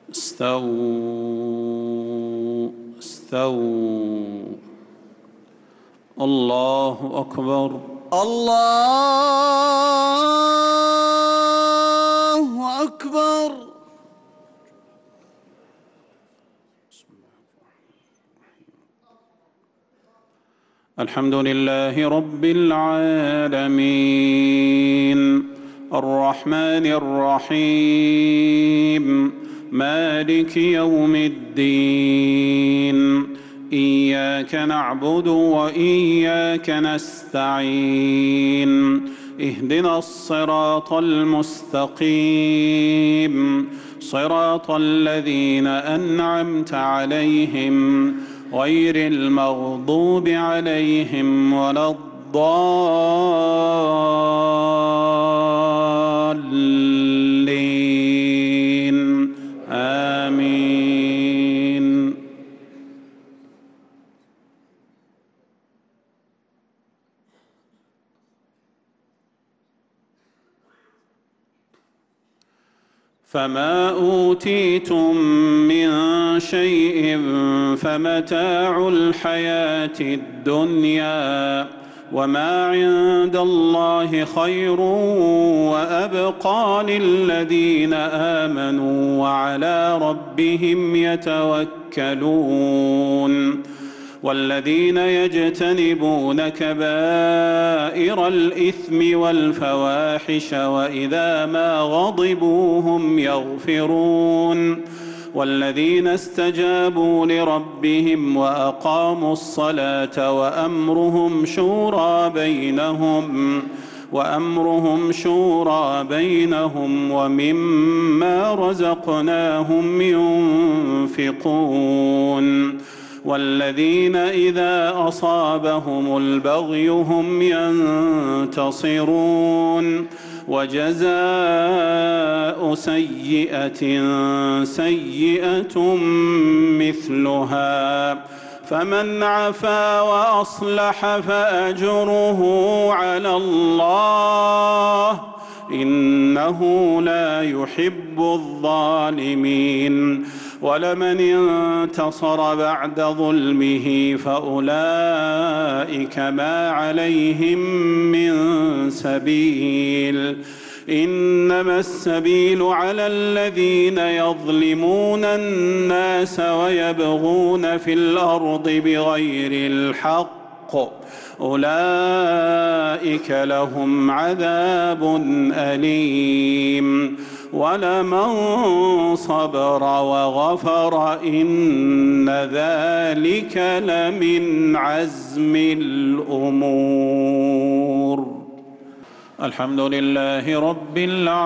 استووا استووا. الله أكبر. الله أكبر. الحمد لله رب العالمين الرحمن الرحيم مالك يوم الدين إياك نعبد وإياك نستعين اهدنا الصراط المستقيم صراط الذين أنعمت عليهم غير المغضوب عليهم ولا الضالين آمين. فما أوتيتم من شيء فمتاع الحياة الدنيا وما عند الله خير وأبقى للذين آمنوا وعلى ربهم يتوكلون. والذين يجتنبون كبائر الإثم والفواحش وإذا ما غضبوا هم يغفرون. والذين استجابوا لربهم وأقاموا الصلاة وأمرهم شورى بينهم ومما رزقناهم ينفقون. والذين إذا أصابهم البغي هم ينتصرون. وجزاء سيئة سيئة مثلها فمن عفا وأصلح فأجره على الله إنه لا يحب الظالمين. ولمن انتصر بعد ظلمه فأولئك ما عليهم من سبيل إنما السبيل على الذين يظلمون الناس ويبغون في الأرض بغير الحق أولئك لهم عذاب أليم. ولمن صبر وغفر إن ذلك لمن عزم الأمور. الحمد لله رب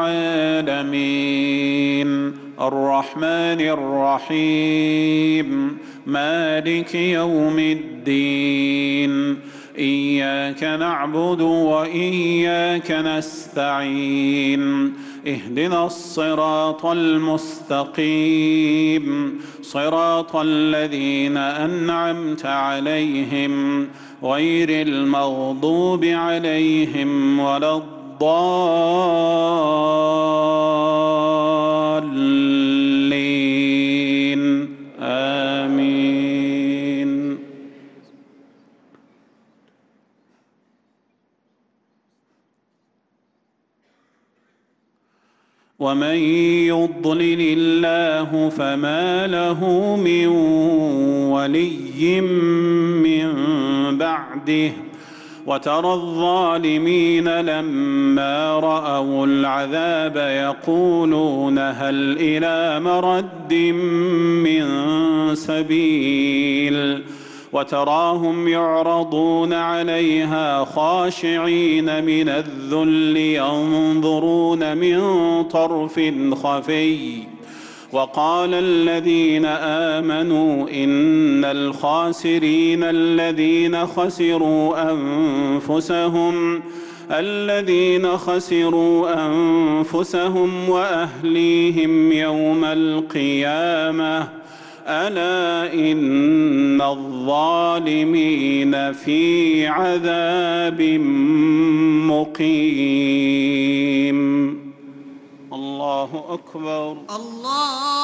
العالمين الرحمن الرحيم مالك يوم الدين إياك نعبد وإياك نستعين اهدنا الصراط المستقيم صراط الذين أنعمت عليهم غير المغضوب عليهم ولا الضالين آمين. ومن يضلل الله فما له من ولي من بعده وترى الظالمين لما رأوا العذاب يقولون هل إلى مرد من سبيل وتراهم يعرضون عليها خاشعين من الذل ينظرون من طرف خفي. وقال الذين آمنوا إن الخاسرين الذين خسروا أنفسهم وأهليهم يوم القيامة ألا إن الظالمين في عذاب مقيم. الله أكبر. الله